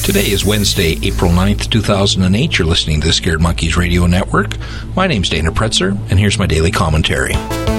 Today is Wednesday, April 9th, 2008. You're listening to the Scared Monkeys Radio Network. My name's Dana Pretzer, and here's my daily commentary.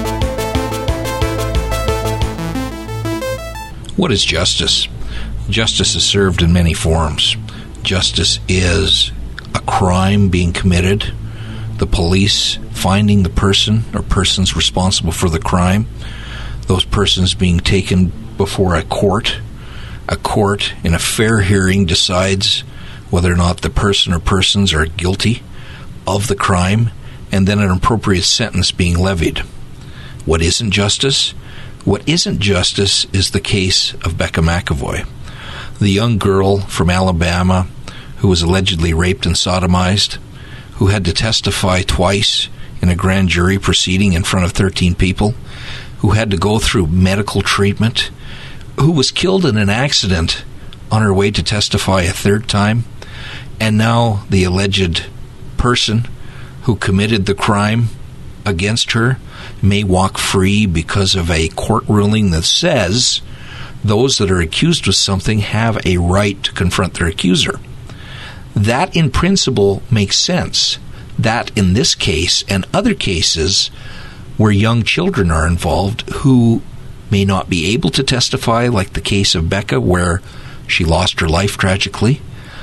What is justice? Justice is served in many forms. Justice is a crime being committed, the police finding the person or persons responsible for the crime, those persons being taken before a court. A court, in a fair hearing, decides whether or not the person or persons are guilty of the crime, and then an appropriate sentence being levied. What isn't justice? What isn't justice is the case of Becca McEvoy, the young girl from Alabama who was allegedly raped and sodomized, who had to testify twice in a grand jury proceeding in front of 13 people, who had to go through medical treatment, who was killed in an accident on her way to testify a third time, and now the alleged person who committed the crime against her may walk free because of a court ruling that says those that are accused of something have a right to confront their accuser. That, in principle, makes sense. That, in this case and other cases where young children are involved who may not be able to testify, like the case of Becca, where she lost her life tragically,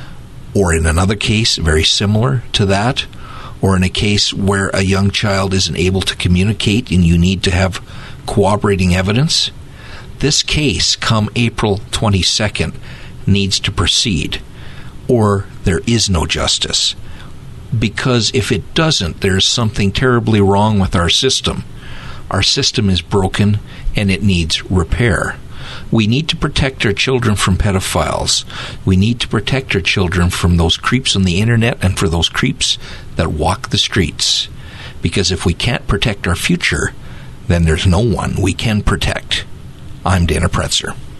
or in another case very similar to that, or in a case where a young child isn't able to communicate and you need to have corroborating evidence. This case, come April 22nd, needs to proceed, or there is no justice. Because if it doesn't, there's something terribly wrong with our system. Our system is broken and it needs repair. We need to protect our children from pedophiles. We need to protect our children from those creeps on the internet and for those creeps that walk the streets. Because if we can't protect our future, then there's no one we can protect. I'm Dana Pretzer.